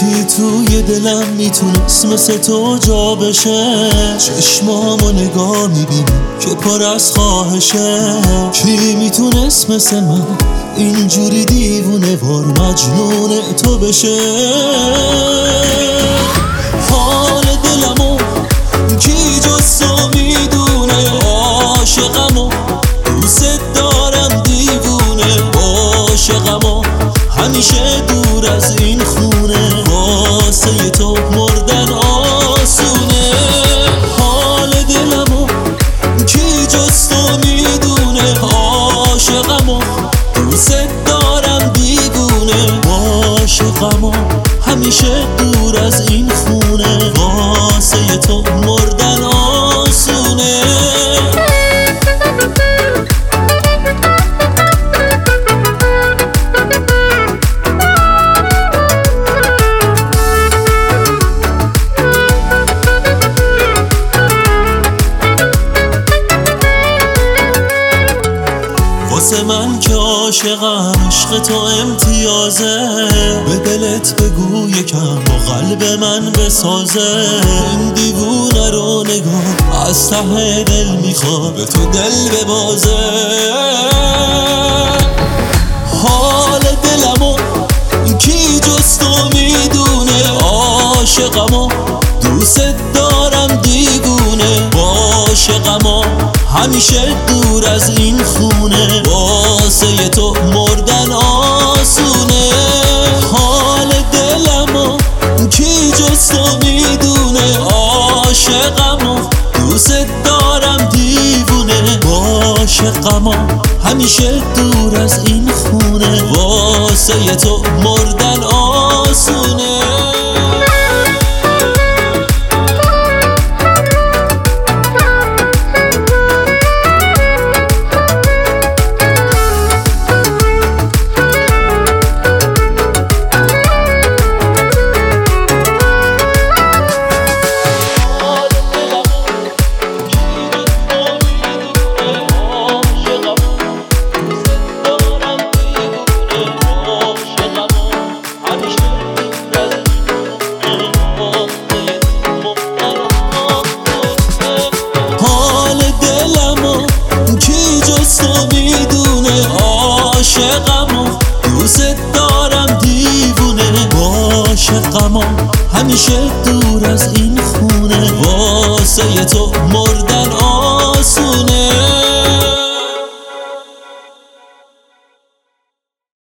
کی توی دلم میتونست مثل تو جا بشه؟ چشمامو نگاه میبینی که پر از خواهشه. کی میتونست مثل من اینجوری دیوونه وار مجنون تو بشه؟ حال دلمو کی جز تو میدونه؟ عاشقمو دوست دارم دیوونه. عاشقمو همیشه دور از این خونه. واسه تو مردن آسونه. حال دلمو کی جز تو میدونه؟ عاشقمو دوست دارم دیوونه. عاشقمو همیشه دور از این خونه. واسه تو مردن آسونه. واسه من که عاشقم عشق تو امتیازه. به دلت بگو یکم با قلب من بسازه. این دیوونه رو نگاه از ته دل میخواد به تو دل ببازه. حال دلمو کی جز تو میدونه؟ عاشقمو دوست دارم دیوونه. عاشقمو همیشه دور از این خونه. واسه تو مردن آسونه. حال دلمو کی جز تو میدونه؟ عاشقمو دوست دارم دیوونه. عاشقمو همیشه دور از این خونه. واسه تو مردن آسونه. عاشقمو دوست دارم دیوونه. عاشقمو همیشه دور از این خونه. واسه تو مردن